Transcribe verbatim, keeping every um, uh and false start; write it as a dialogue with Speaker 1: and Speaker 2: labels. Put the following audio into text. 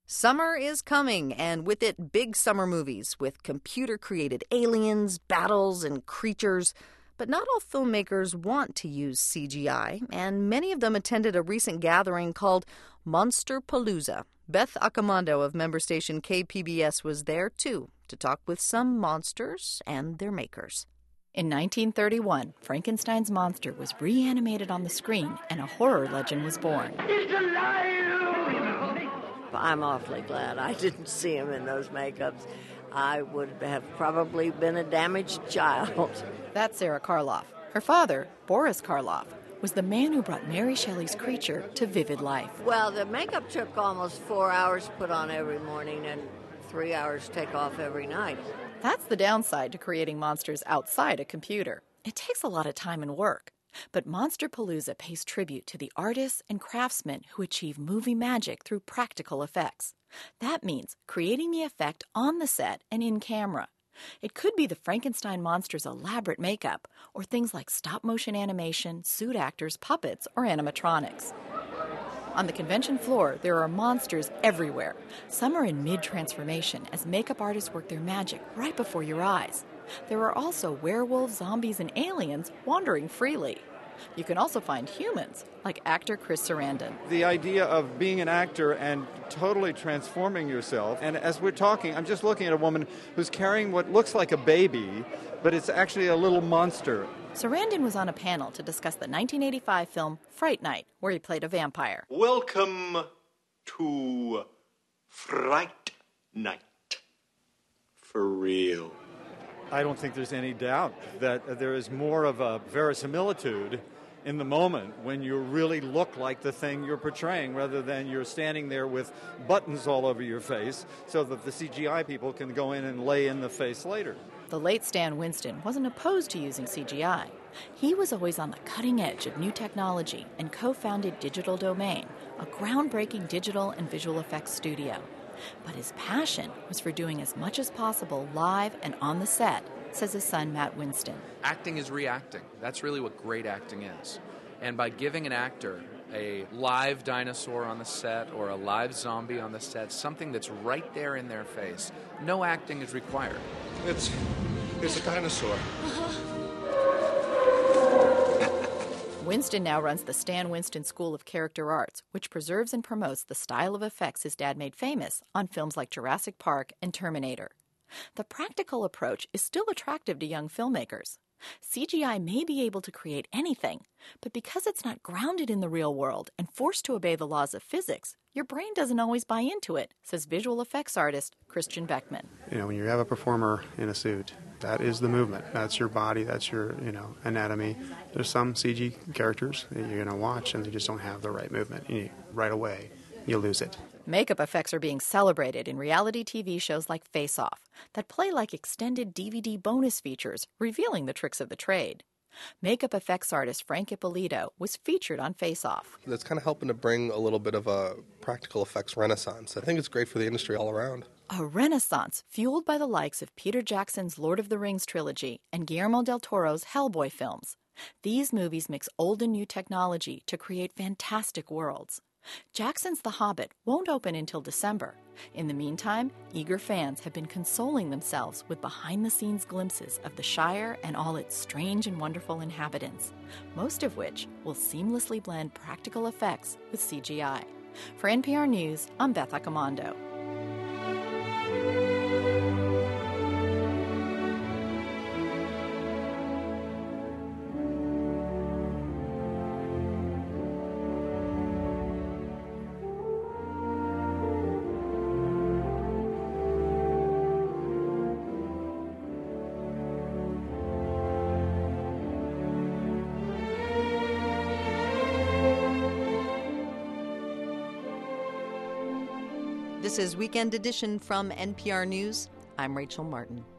Speaker 1: Summer is coming, and with it, big summer movies with computer-created aliens, battles, and creatures. But not all filmmakers want to use C G I, and many of them attended a recent gathering called Monsterpalooza. Beth Accomando of member station K P B S was there, too, to talk with some monsters and their makers. In nineteen thirty-one, Frankenstein's monster was reanimated on the screen, and a horror legend was born.
Speaker 2: He's alive! I'm awfully glad I didn't see him in those makeups. I would have probably been a damaged child.
Speaker 1: That's Sarah Karloff. Her father, Boris Karloff, was the man who brought Mary Shelley's creature to vivid life.
Speaker 2: Well, the makeup took almost four hours to put on every morning and three hours to take off every night.
Speaker 1: That's the downside to creating monsters outside a computer. It takes a lot of time and work. But Monsterpalooza pays tribute to the artists and craftsmen who achieve movie magic through practical effects. That means creating the effect on the set and in camera. It could be the Frankenstein monster's elaborate makeup, or things like stop-motion animation, suit actors, puppets, or animatronics. On the convention floor, there are monsters everywhere. Some are in mid-transformation as makeup artists work their magic right before your eyes. There are also werewolves, zombies, and aliens wandering freely. You can also find humans, like actor Chris Sarandon.
Speaker 3: The idea of being an actor and totally transforming yourself. And as we're talking, I'm just looking at a woman who's carrying what looks like a baby, but it's actually a little monster.
Speaker 1: Sarandon was on a panel to discuss the nineteen eighty-five film Fright Night, where he played a vampire.
Speaker 4: Welcome to Fright Night. For real.
Speaker 3: I don't think there's any doubt that there is more of a verisimilitude in the moment when you really look like the thing you're portraying rather than you're standing there with buttons all over your face so that the C G I people can go in and lay in the face later.
Speaker 1: The late Stan Winston wasn't opposed to using C G I. He was always on the cutting edge of new technology and co-founded Digital Domain, a groundbreaking digital and visual effects studio. But his passion was for doing as much as possible live and on the set, says his son Matt Winston.
Speaker 5: Acting is reacting. That's really what great acting is. And by giving an actor a live dinosaur on the set or a live zombie on the set, something that's right there in their face, no acting is required.
Speaker 4: It's, it's a dinosaur.
Speaker 1: Winston now runs the Stan Winston School of Character Arts, which preserves and promotes the style of effects his dad made famous on films like Jurassic Park and Terminator. The practical approach is still attractive to young filmmakers. C G I may be able to create anything, but because it's not grounded in the real world and forced to obey the laws of physics, your brain doesn't always buy into it, says visual effects artist Christian Beckman.
Speaker 6: You know, when you have a performer in a suit, that is the movement. That's your body. That's your, you know, anatomy. There's some C G characters that you're going to watch and they just don't have the right movement. You, right away, you lose it.
Speaker 1: Makeup effects are being celebrated in reality T V shows like Face Off that play like extended D V D bonus features, revealing the tricks of the trade. Makeup effects artist Frank Ippolito was featured on Face Off.
Speaker 7: That's kind of helping to bring a little bit of a practical effects renaissance. I think it's great for the industry all around.
Speaker 1: A renaissance fueled by the likes of Peter Jackson's Lord of the Rings trilogy and Guillermo del Toro's Hellboy films. These movies mix old and new technology to create fantastic worlds. Jackson's The Hobbit won't open until December. In the meantime, eager fans have been consoling themselves with behind-the-scenes glimpses of the Shire and all its strange and wonderful inhabitants, most of which will seamlessly blend practical effects with C G I. For N P R News, I'm Beth Accomando. This is Weekend Edition from N P R News. I'm Rachel Martin.